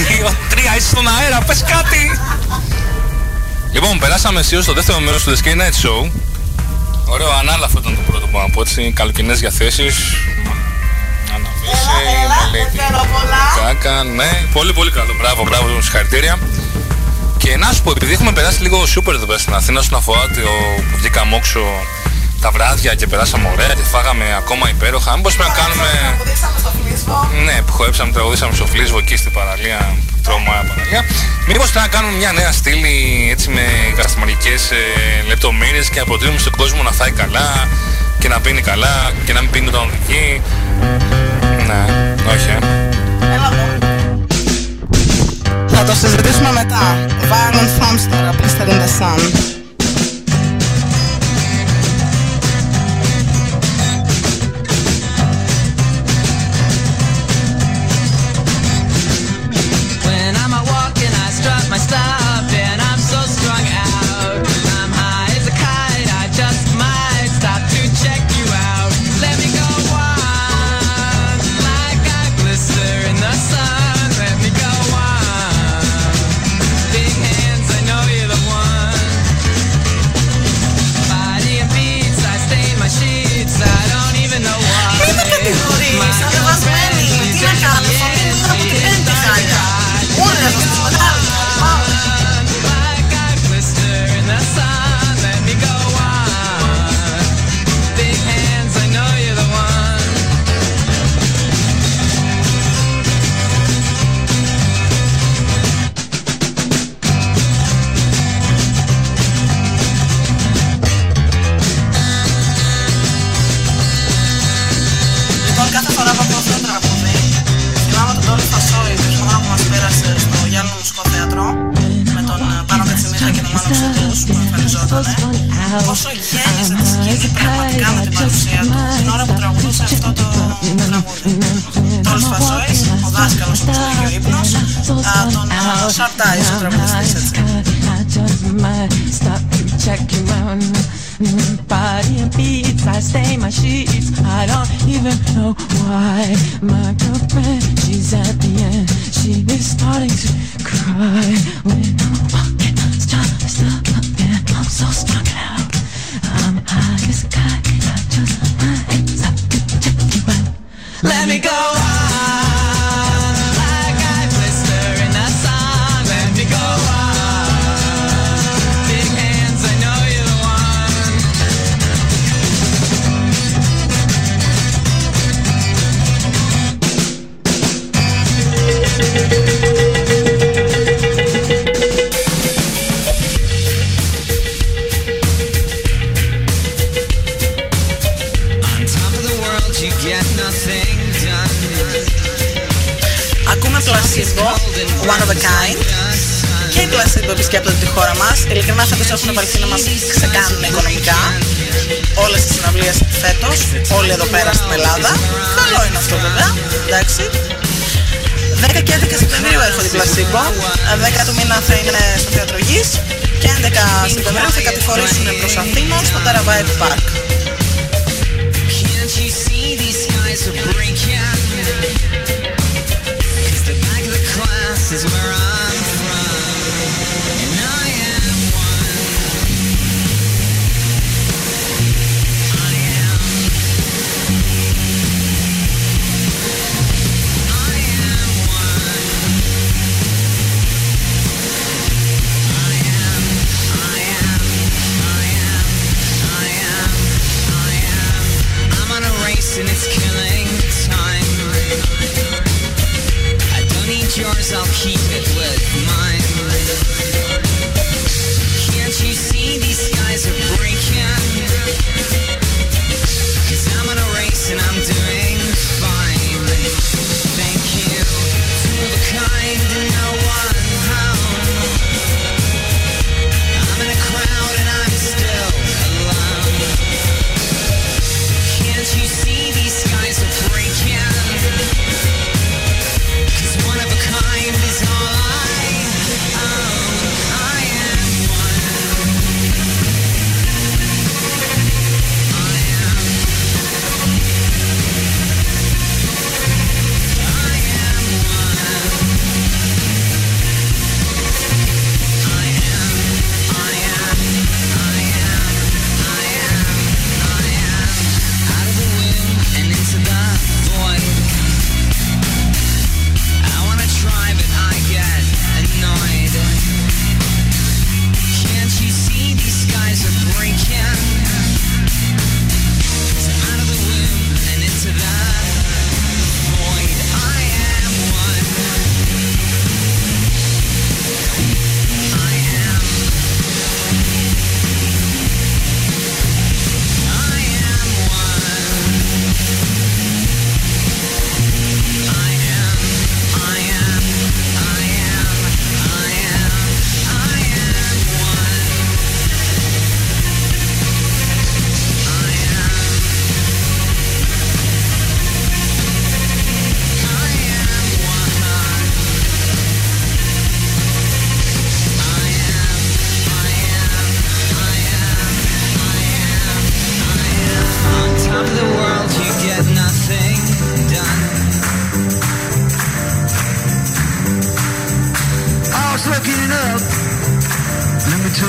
2-3 είσαι στον αέρα, πες κάτι. Λοιπόν, περάσαμε αισίως στο δεύτερο μέρος του The Skate Night Show. Ωραίο, ανάλαφο ήταν το πρώτο που να πω, έτσι, καλοκαιρινές διαθέσεις. Αναβίση, μελέτη, κάκα, ναι, πολύ πολύ καλό, μπράβο, συγχαρητήρια. Και να σου πω, επειδή έχουμε περάσει λίγο σούπερ εδώ πέρα στην Αθήνα όσον αφορά το που βγήκαμε όξω τα βράδια και περάσαμε ωραία και φάγαμε ακόμα υπέροχα, μήπως πρέπει να κάνουμε... Ναι, που χορέψαμε, τραγουδήσαμε στο Φλίσβο εκεί στην παραλία, τρόμα παραλία. Μήπως πρέπει να κάνουμε μια νέα στήλη έτσι με γαστρομαρικές λεπτομέρειες και να προτείνουμε στον κόσμο να φάει καλά και να πίνει καλά και να μην πίνει όταν οδηγεί. Ναι, όχι. Θα το συζητήσουμε μετά. Violent Thumbs τώρα, Blistered in the Sun. My stuff and I'm so strung out. I'm high as a kite, I just might stop to check you out. Let me go on, like I glister in the sun. Let me go on, big hands, I know you're the one. Body and beats, I stain my sheets, I don't even know why. Είναι κατηγορίες, ανεβασμένοι, τι να κάνω, φωνή μου από τη βέντη χάλια. Μόνο να σας τους μετάλλω. Κάθε φορά που ακούω αυτό το τραγούδι, θυμάμαι τον Τόλι Φασόη, τη χρονιά που μας πέρασε στο Γιάννου Μουσικό Θέατρο, με τον Πάνο Κατσιμίχα και τον Μάνο Ψητούς που εμφανιζότανε. Πόσο γέννησε τη σκηνή πραγματικά με την παρουσία του την ώρα που τραγουδούσε αυτό το τραγούδι. Τόλις Φασόης, ο δάσκαλος όπως λέγει ο ύπνος, τον Sharp Ties ο τραγουδιστής, έτσι. Body and beats, I stain my sheets, I don't even know why. My girlfriend, she's at the end, she is starting to cry. When I'm walking, I'm so strung out. I'm high as a kite, I just might stop to check you out. Let me go on, like I blister in the sun. Let me go on, big hands, I know you're the one. Ακούμε Placebo, One of a Kind. Και οι Placebo επισκέπτονται τη χώρα μας. Ειλικρινά φέτος έχουν βαλθεί να μας ξεκάνουν οικονομικά όλες τις συναυλίες φέτος, όλοι εδώ πέρα στην Ελλάδα. Καλό είναι αυτό βέβαια, εντάξει. 10 και 11 Σεπτεμβρίου έρχονται οι Placebo. 10 του μήνα θα είναι στο Θέατρο Γης και 11 Σεπτεμβρίου θα κατηφορήσουν προς Αθήνα στο Terra Vibe Park. Is where I'm from, and I am one. I am. I am one. I am. I am. I am. I am. I am. I'm on a race and it's killing time. Yours, I'll keep it with mine. Can't you see these skies are breaking? 'Cause I'm on a race and I'm doing fine. Thank you to the kind and no one home. I'm in a crowd and I'm still alone. Can't you see these skies are breaking? One of a kind is all I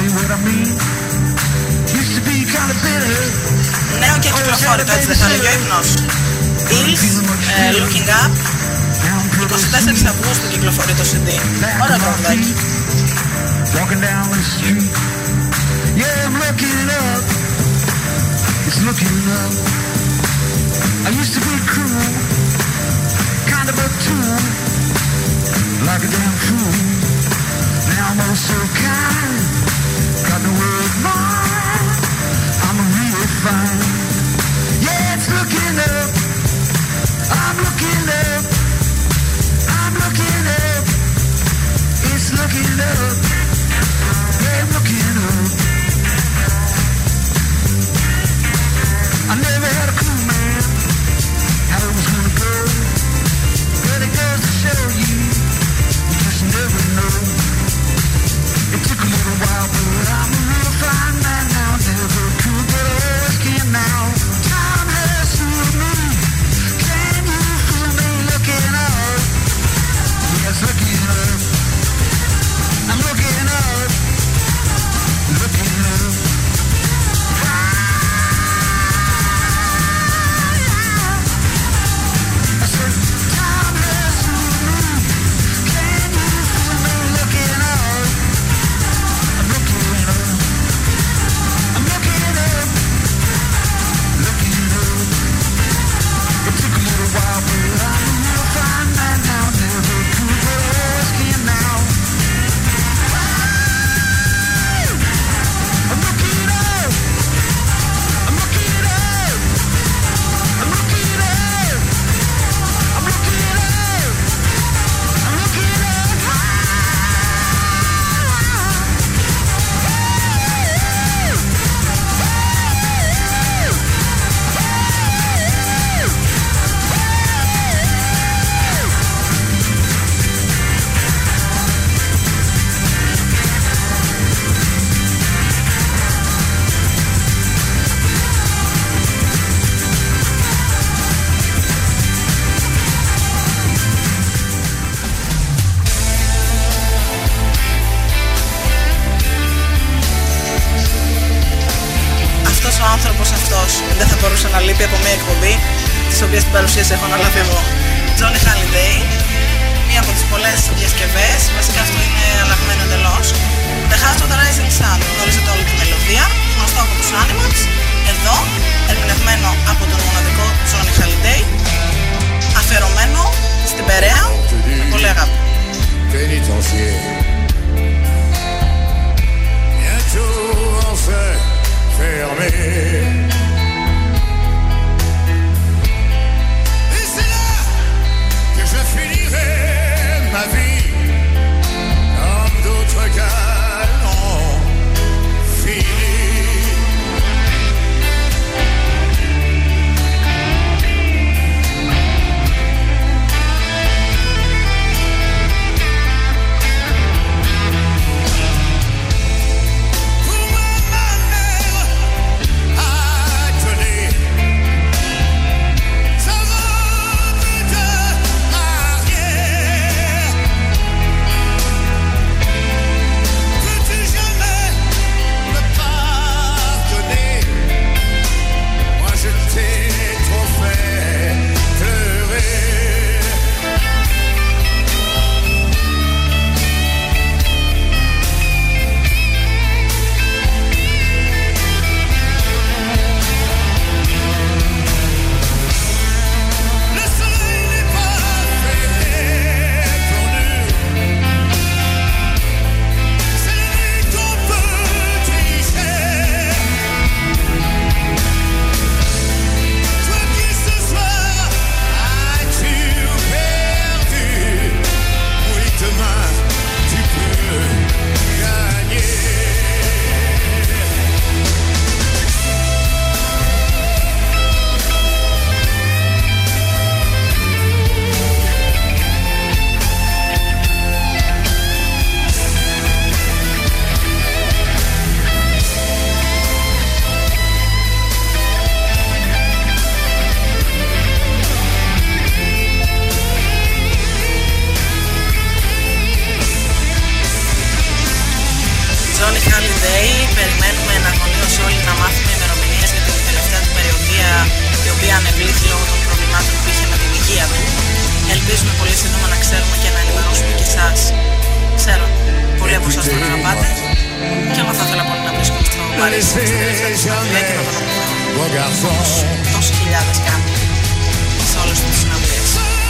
Νέο και κυκλοφόρητο, έτσι δεν θα λέγει ο ύμνος. Is Looking Up. 24 Αυγούστου κυκλοφορεί το CD. Ωραίο τραγουδάκι. Walking down the street, yeah, I'm looking up. It's looking up. I used to be cruel, kind of a tool, like a damn fool. Now I'm all so kind, got no word of mine. I'm a real fine. Yeah, it's looking up. I'm looking up. I'm looking up. It's looking up. Yeah, I'm looking up. I never had a clue, man, how it was gonna go. But it goes to show you, you just never know. It took a little while, but I'm a real fine man now. Never could, but I always can now. Time has fooled me. Can you feel me looking up? Yes, looking up. I'm looking up. Looking up. I said, time has fooled me. Can you feel me looking up? I'm looking up. I'm looking up. Looking up. It took a little while, but I'm a real fine man now. Never could, but I always can now. I'm looking up. I'm looking up. I'm looking up. I'm looking up. I'm looking up. Αυτός ο άνθρωπος αυτός δεν θα μπορούσε να λείπει από μια εκπομπή, τις οποίες την παρουσίαση έχω αναλάβει εγώ. Johnny Holiday, μία από τις πολλές διασκευές, βασικά αυτό είναι αλλαγμένο εντελώς. The House of the Rising Sun, γνωρίζετε όλη τη μελωδία, γνωστό από τους Animals. Εδώ, ερμηνευμένο από τον μοναδικό Johnny Holiday, αφιερωμένο στην Περαία, με πολύ αγάπη. Bientôt enfermé. Et c'est là que je finirai ma vie comme d'autres gars l'ont fini. μάθουμε ημερομηνίες για την τελευταία του περιοδία, η οποία ανεβλήθη λόγω των προβλημάτων που είχε με την υγεία του. Ελπίζουμε πολύ σύντομα να ξέρουμε και να ενημερώσουμε και εσάς. Ξέρω, πολλοί από εσάς τον αγαπάτε και άμα θα ήθελα πολύ να βρίσκομαι στο Παρίσι στην τελευταία του συναυλία και να τον αποφέρω όπως τόσοι χιλιάδες κάνουν σε όλες τις συναυλίες.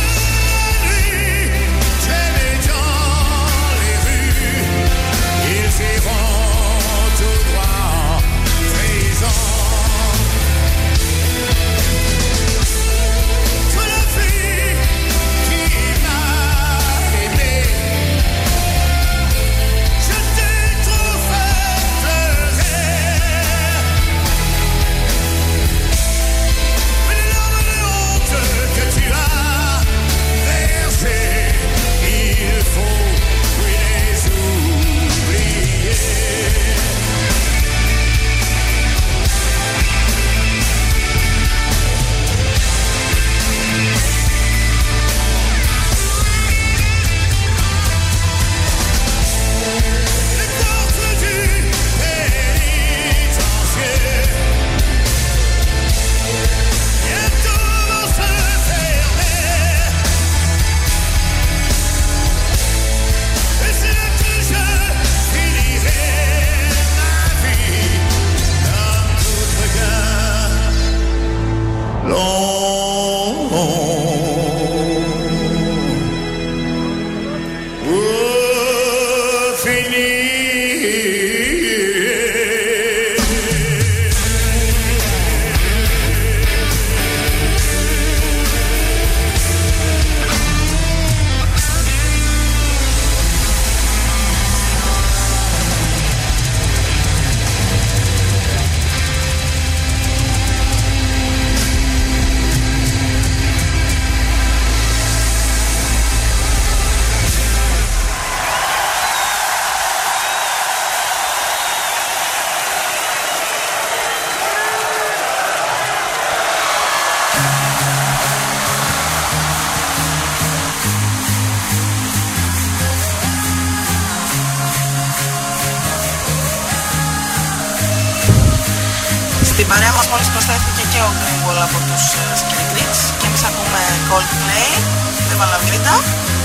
Στην παρέα μας μόλις προσθέθηκε και ο Greenwall από τους Skinny Greens και εμείς ακούμε Coldplay, Viva La Vida,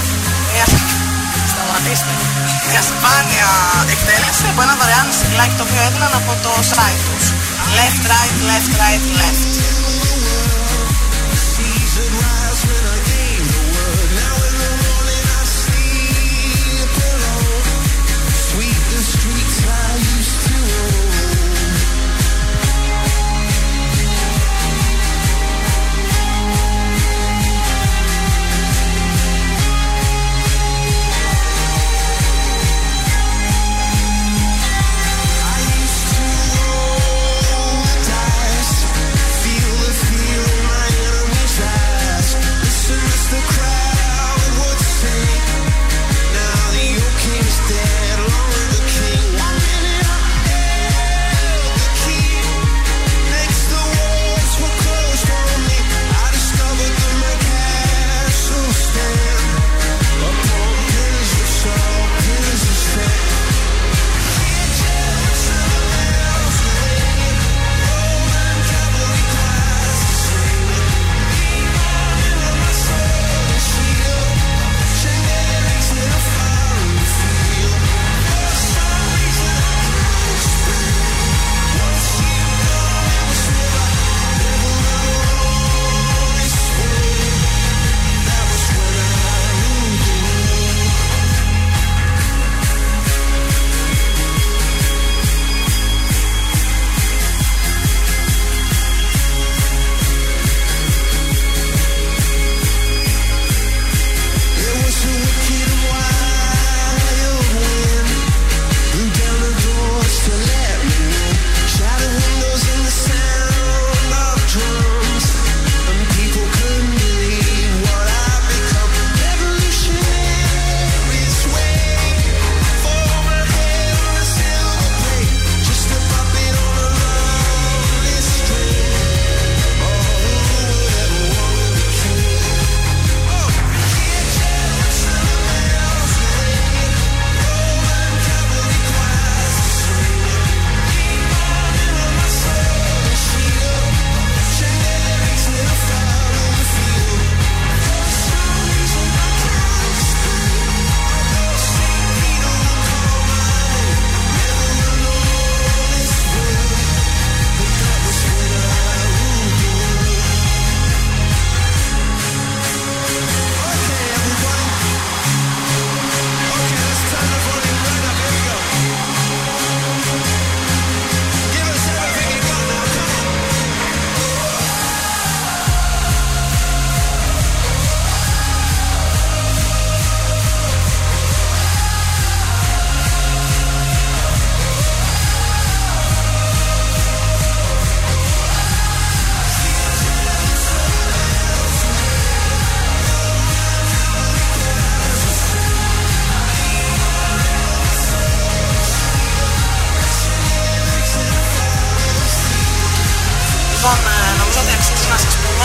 μια σπάνια εκτέλεση από ένα δωρεάν συγκλάκι το οποίο έδιναν από το site τους. Left, right, left, right, left. Feel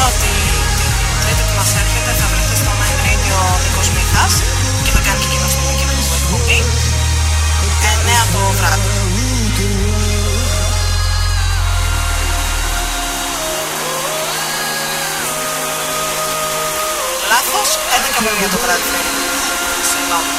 ότι τρίτη που μας έρχεται θα βρεθεί στο Mind Radio Νίκος Μίχας και θα κάνει και εκείνο στην δική του εκπομπή 9 το βράδυ. Λάθος, 11 παιδιά το βράδυ. Συγγνώμη.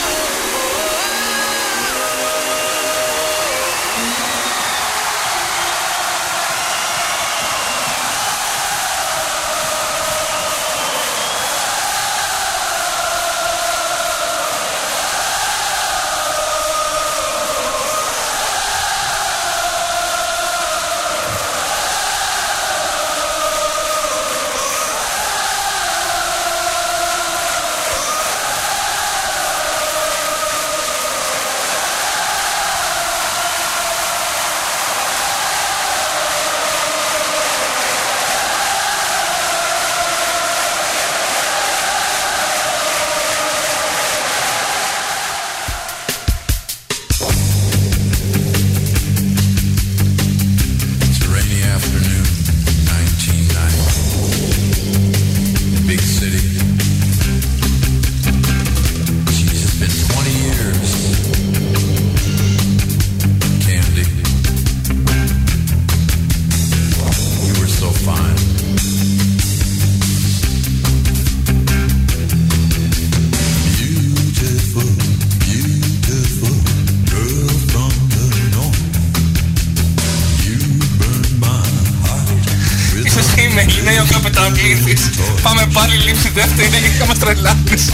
Πάμε πάλι λήψη δεύτερη και μας τρελάνεις.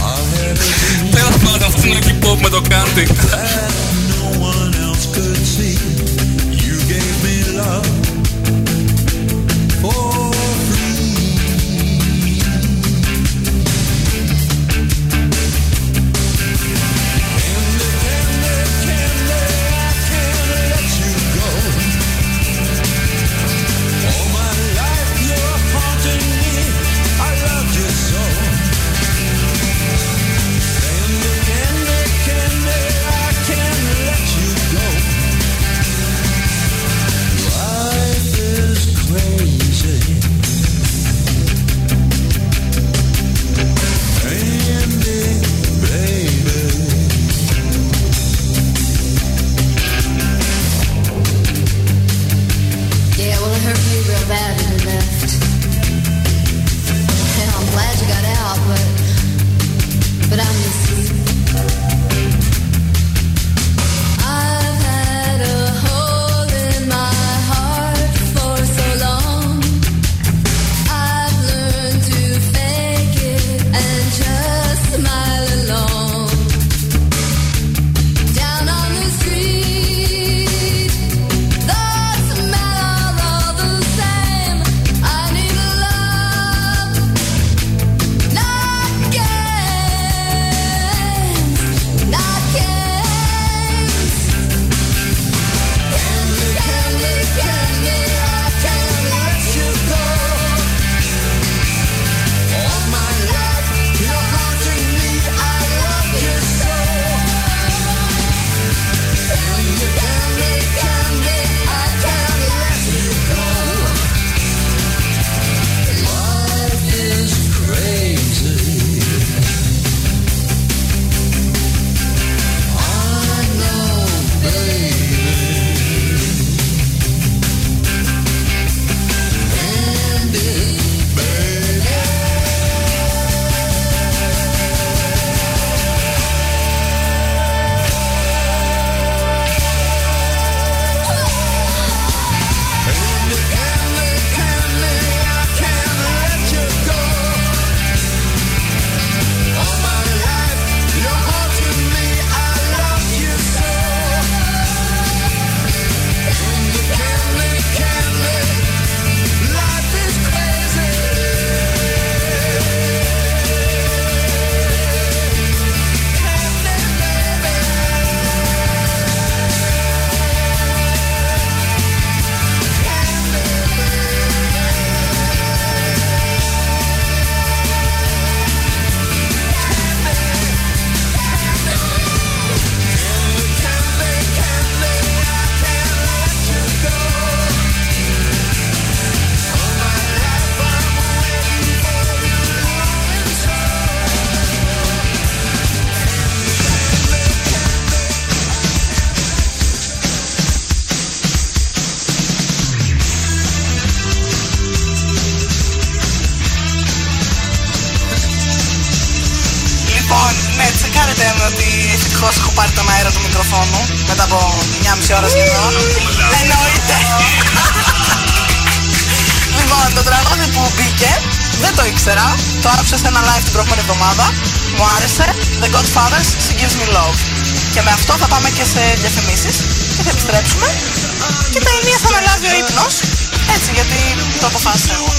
Τέλος πάντων, αυτό είναι εκεί pop με το Candy. I can't του μικροφόνου μετά από 9,5 ώρα σχεδόν. Εννοείται. Λοιπόν, το τραγούδι που μπήκε δεν το ήξερα. Το άκουσα σε ένα live την προηγούμενη εβδομάδα. Μου άρεσε. The Godfathers, She Gives Me Love. Και με αυτό θα πάμε και σε διαφημίσεις και θα επιστρέψουμε. Και τα ενία θα αναλάβει ο ύπνος. Έτσι, γιατί το αποφάσισα εγώ.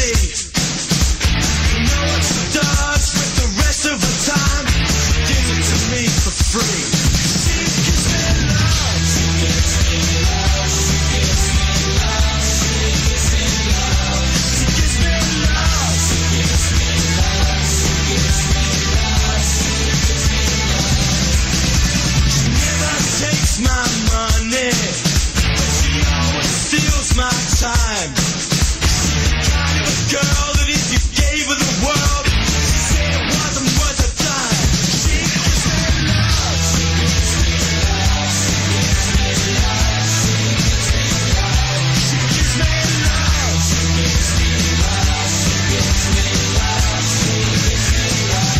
My money, but she always steals my time. Kind of a girl that if you gave her the world, she'd say it wasn't worth a dime. She gives me love, she gives me love, she gives me love, she gives me love, she gives me love, she gives me love, she gives me love, she gives me love.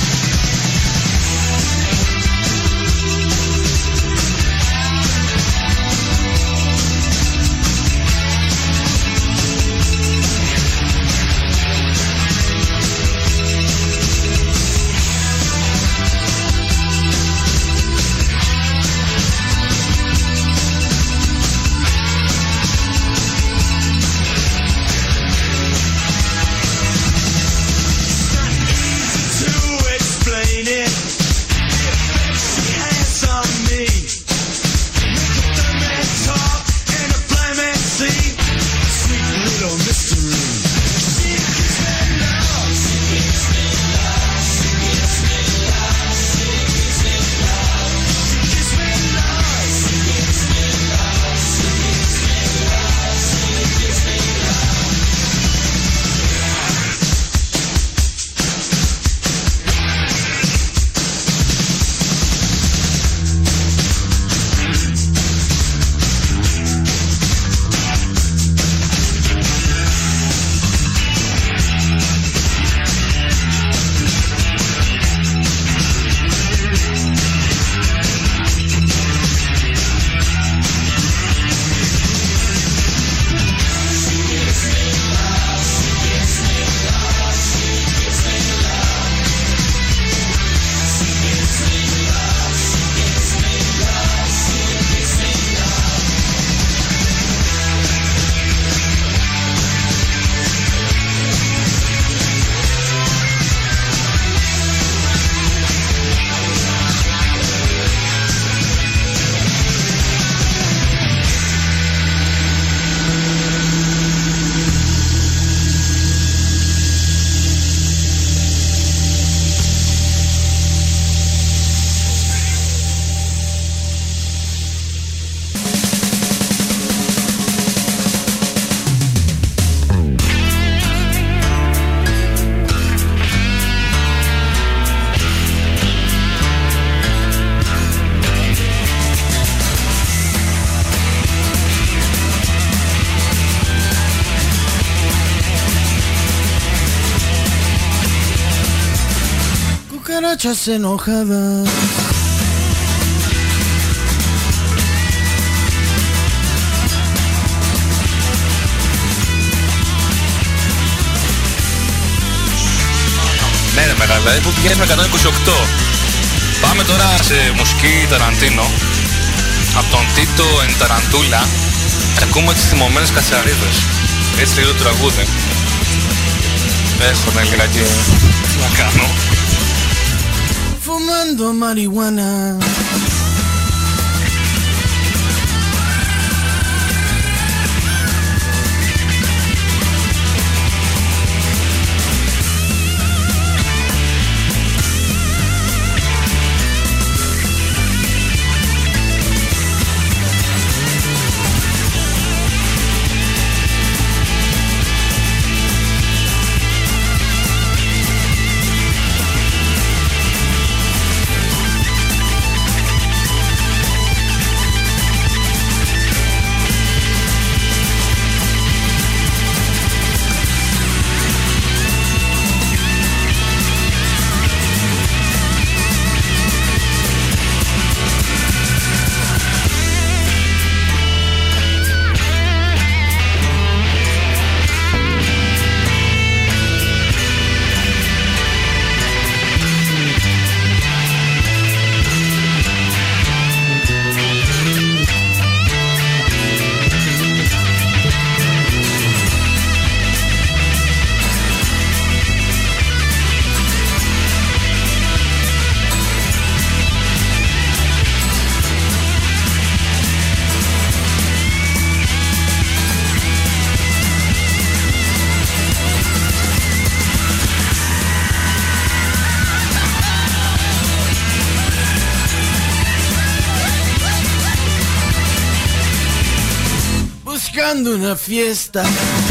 Cucarachas enojadas. Ναι, ρε μεγάλα, που πηγαίνει με 128. Πάμε τώρα σε μουσική Ταραντίνο. Από τον Τίτο εν Ταραντούλα. Ακούμε τις θυμωμένες κατσαρίδες. Έτσι λέγεται το τραγούδι. Έχω λιγάκι τι να κάνω. Fumando marihuana. buscando una fiesta.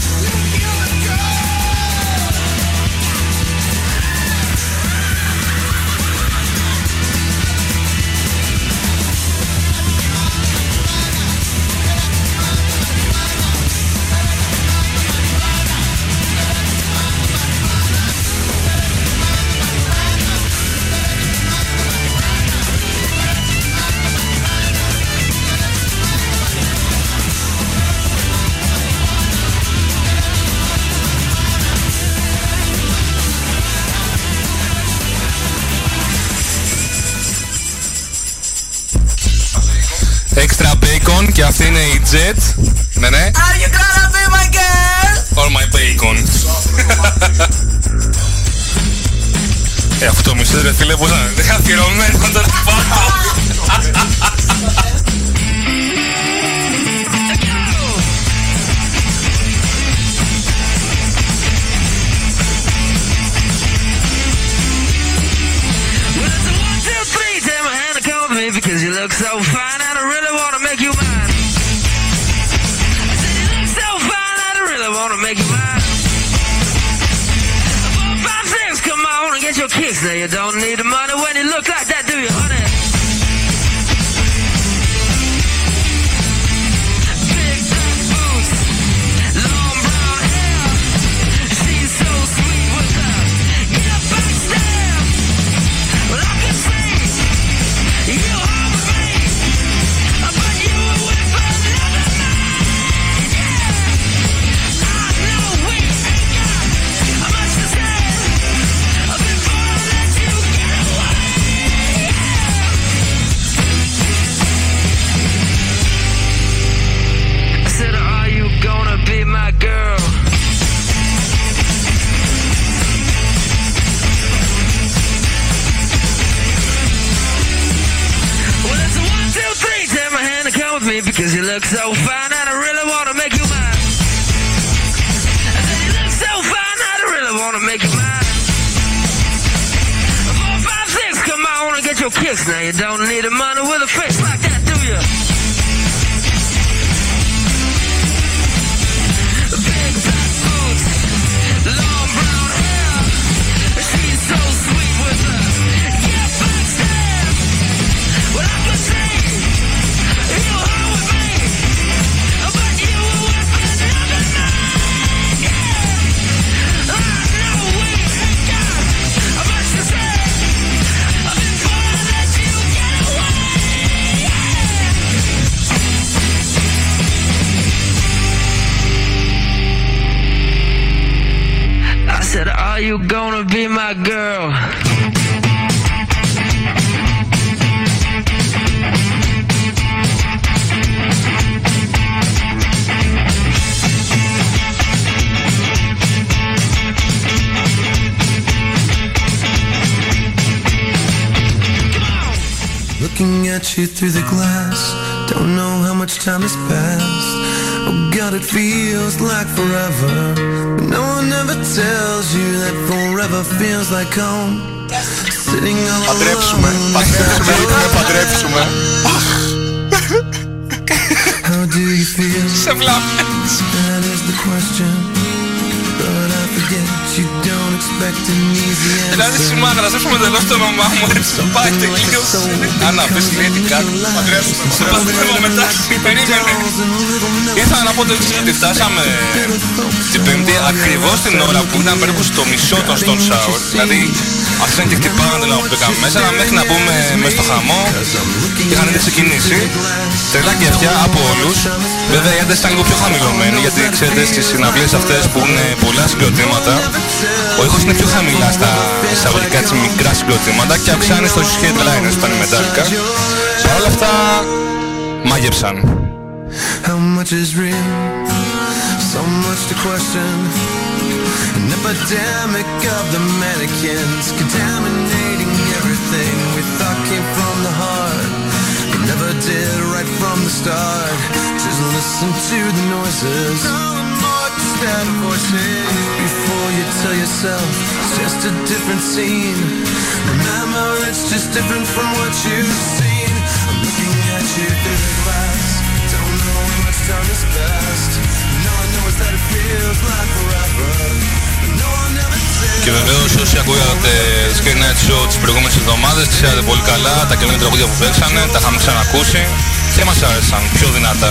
Extra bacon και αυτή είναι η Jet. Ναι, ναι. Are you gonna be my girl? All my bacon. Αυτό μισό ρε φίλε, πώς να είναι αφιερωμένο τώρα πάνω. Because you look so fine and I really wanna make you mine. I said you look so fine and I really wanna make you mine. 4, 5, 6, come on and get your kicks. Now you don't need the money when you look like that, do you, honey? Big black boots, long brown hair. She's so sweet with her. Get up back step. Well, I can see you. Be my girl. Well, it's a 1, 2, 3. Take my hand and come with me because you look so fine and I really wanna make you mine. I said you look so fine and I really wanna make you mine. 4, 5, 6, come on and get your kicks. Now you don't need the money with a face like that, do you? Big black boots, long brown hair. She's so sweet with her. Get back step. Well, I can see you are with me, but you were with another man. Yeah, I know we ain't got much to say before I let you get away. I said, are you gonna be my girl? Looking at you through the glass, don't know how much time has passed. Oh God, it feels like forever, but no one ever tells you that forever feels like home. Sitting all alone. Παντρέψουμε, παντρέψουμε. How do you feel? Σε βλάπες. That is the question, but I forget you don't expect an easy Δηλαδή answer. σημάδι, να ζήσουμε τελώς το όνομά μου, έτσι πάει τελείως. Άννα, πες λέει κάτι, παντρέψουμε. Σε παντρεύω μετά, περίμενε. Ήθελα να πω το εξής, ότι φτάσαμε την Πέμπτη ακριβώς την ώρα που ήταν περίπου στο μισό των Stone Sour. Δηλαδή άρχισαν και χτυπάγαν την ώρα που μπήκαμε μέσα, αλλά μέχρι να μπούμε μέσα στο χαμό είχαν ήδη ξεκινήσει. Τρελά και αυτιά από όλους. Βέβαια η ένταση ήταν λίγο πιο χαμηλωμένη, γιατί ξέρετε στις συναυλίες αυτές που είναι πολλά συγκροτήματα, ο ήχος είναι πιο χαμηλά στα εισαγωγικά έτσι μικρά συγκροτήματα και αυξάνει στους headliners που ήταν η Metallica. Παρ' όλα αυτά μάγεψαν. How much is real? So much to question. An epidemic of the mannequins, contaminating everything we thought came from the heart, but never did right from the start. Just listen to the noises, just add a voice in before you tell yourself it's just a different scene. Remember, it's just different from what you've seen. I'm looking at you through the glass, don't know how much time has passed. Και βεβαίως όσοι ακούγατε Skate Night Show τις προηγούμενες εβδομάδες, ξέρατε πολύ καλά τα καινούργια τραγούδια που παίξανε, τα είχαμε ξανακούσει και μας άρεσαν πιο δυνατά.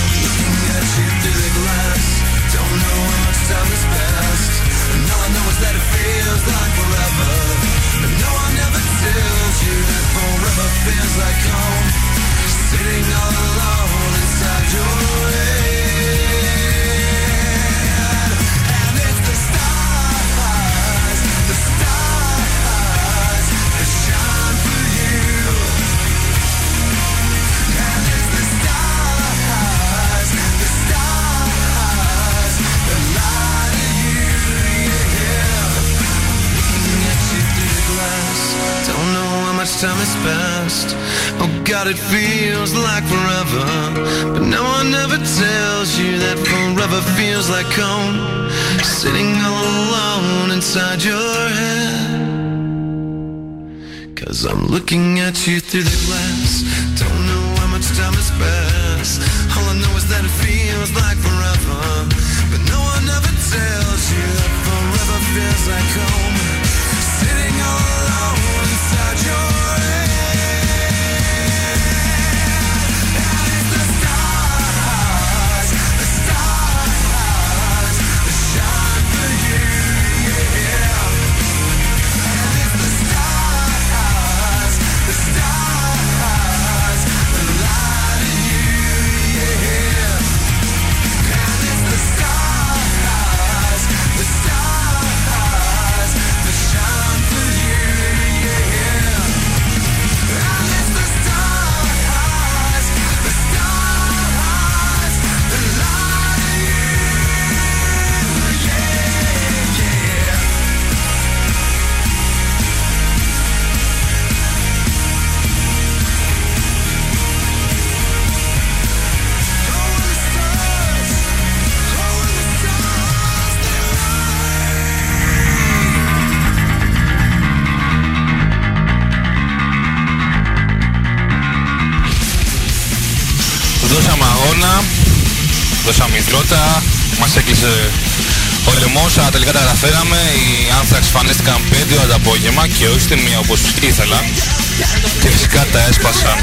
Time has passed. Oh God, it feels like forever, but no one ever tells you that forever feels like home, sitting all alone inside your head. 'Cause I'm looking at you through the glass. Don't know how much time has passed. All I know is that it feels like forever, but no one ever tells you that forever feels like home, sitting all alone inside your head. Δώσαμε αγώνα, δώσαμε υδρότα, μας έκλεισε ο λαιμός, αλλά τελικά τα καταφέραμε. Οι Anthrax εμφανίστηκαν 5 ώρα το απόγευμα και όχι στη μία όπως ήθελα και φυσικά τα έσπασαν.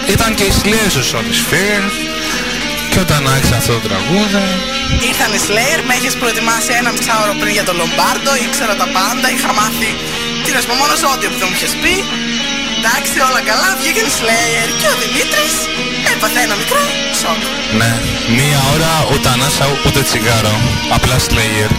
Ήταν και οι Slayer στο Sphere. Και όταν άρχισε αυτό το τραγούδι... Ήρθαν οι Slayer, με έχεις προετοιμάσει ένα μισάωρο πριν για το Λομπάρντο, ήξερα τα πάντα, είχα μάθει τι να σου πω, μόνο ζώδιο που δεν μου είχες πει. Εντάξει, όλα καλά, βγήκαν οι Slayer και ο Δημήτρης έπαθε ένα μικρό σοκ. Ναι, μία ώρα ούτε ανάσα ούτε τσιγάρο, απλά Slayer.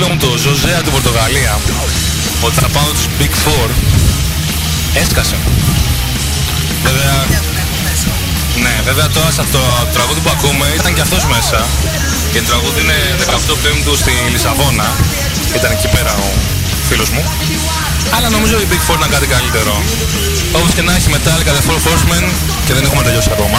φίλο μου το Ζωζέ από την Πορτογαλία ότι θα πάω τους Big Four, έσκασε. Βέβαια, ναι, βέβαια τώρα σε αυτό το τραγούδι που ακούμε ήταν και αυτός μέσα. Και το τραγούδι είναι 18 Πέμπτου στη Λισαβόνα. Ήταν εκεί πέρα ο φίλος μου. Αλλά νομίζω οι Big Four ήταν κάτι καλύτερο. Όπως και να έχει Metallica, The Four Horsemen και δεν έχουμε τελειώσει ακόμα.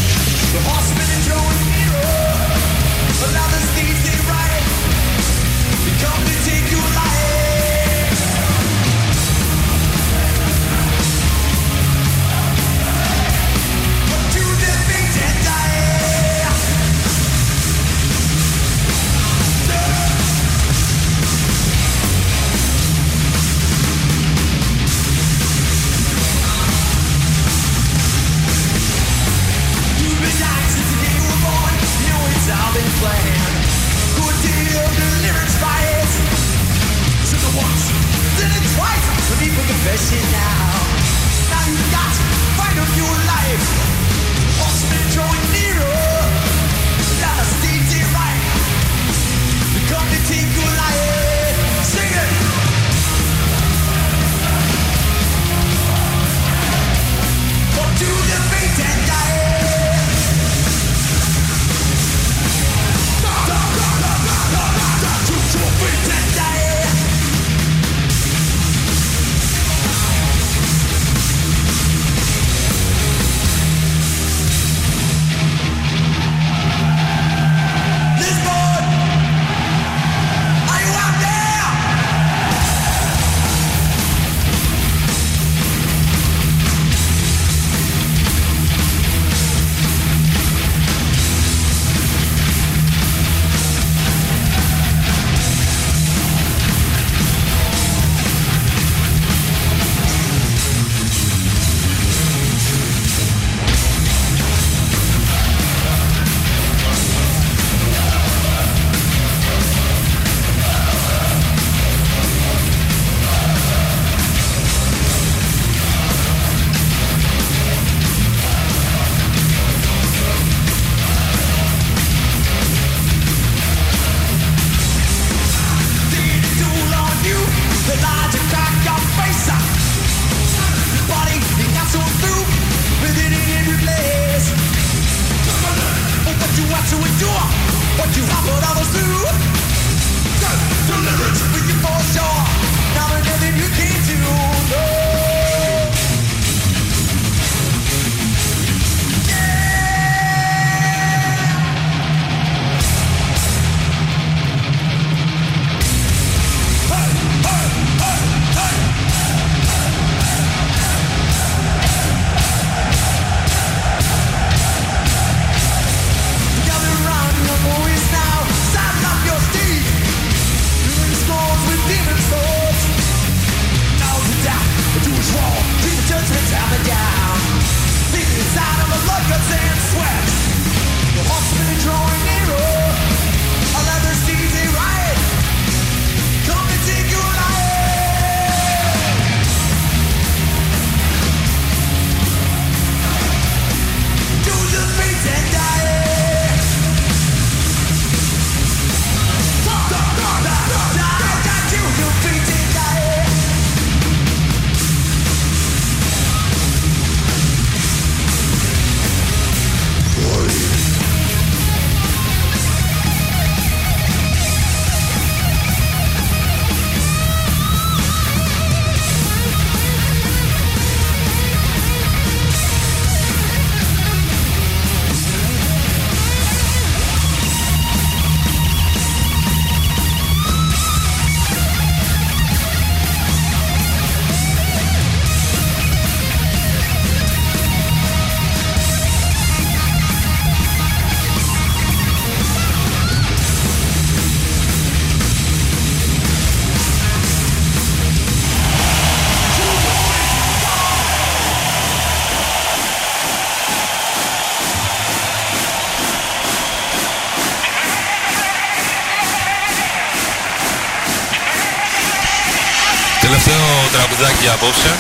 Τελευταίο τραγουδάκι για απόψε.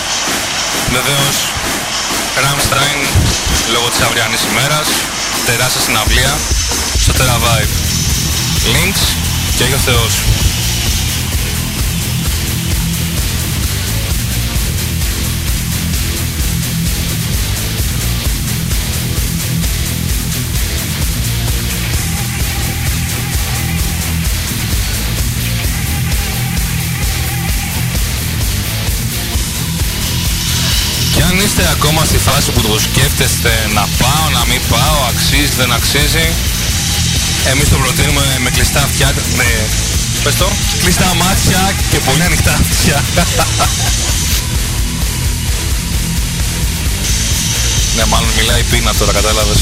Βεβαίως Rammstein λόγω της αυριανής ημέρας. Τεράστια συναυλία στο Terra Vibe. Links και έχει ο Θεός. είστε ακόμα στη φάση που το σκέφτεστε να πάω, να μην πάω, αξίζει, δεν αξίζει, εμείς το προτείνουμε με κλειστά αυτιά, πες το, κλειστά μάτια και πολύ ανοιχτά αυτιά. Ναι, μάλλον μιλάει πείνα τώρα, κατάλαβες.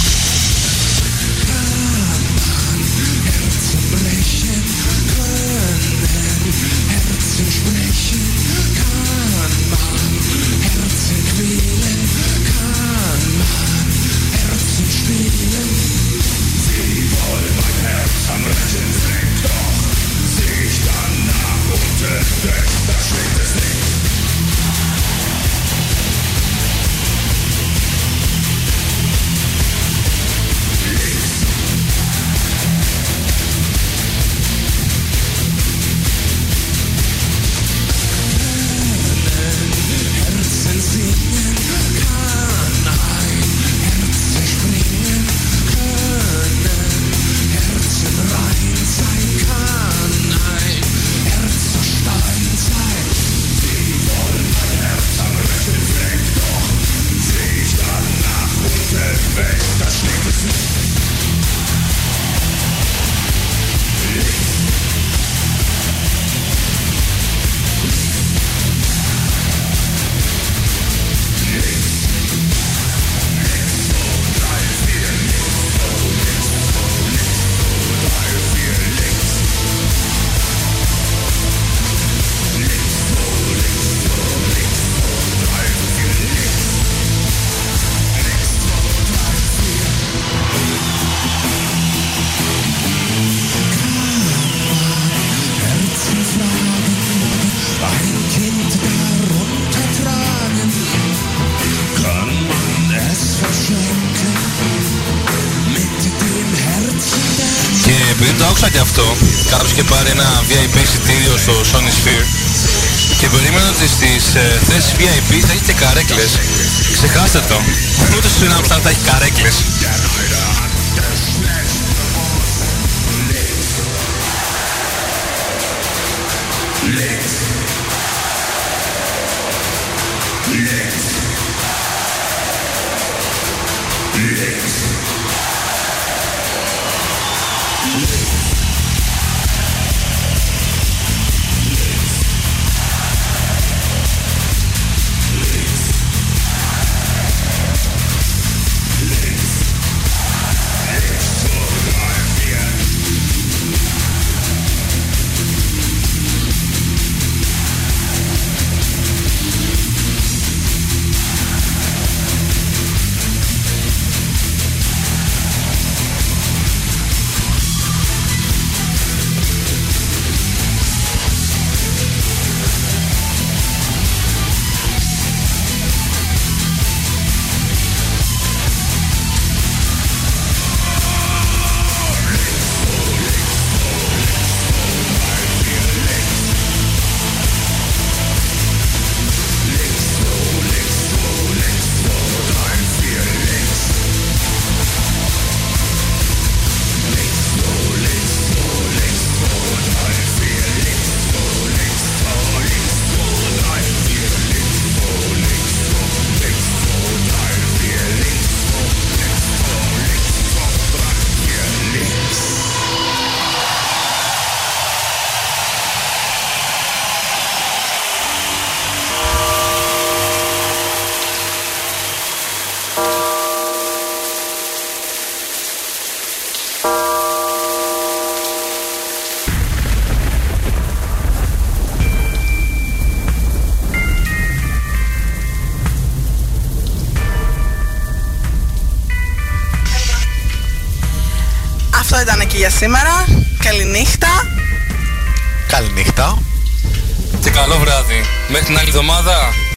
Και αυτό, κάποιος είχε πάρει ένα VIP εισιτήριο στο Sony Sphere και περίμενα ότι στις θέσεις VIP θα έχει και καρέκλες. Ξεχάστε το, ούτε στο Άμστερνταμ θα έχει καρέκλες. Αυτό ήταν και για σήμερα. Καληνύχτα. Καληνύχτα. Και καλό βράδυ. Μέχρι την άλλη εβδομάδα.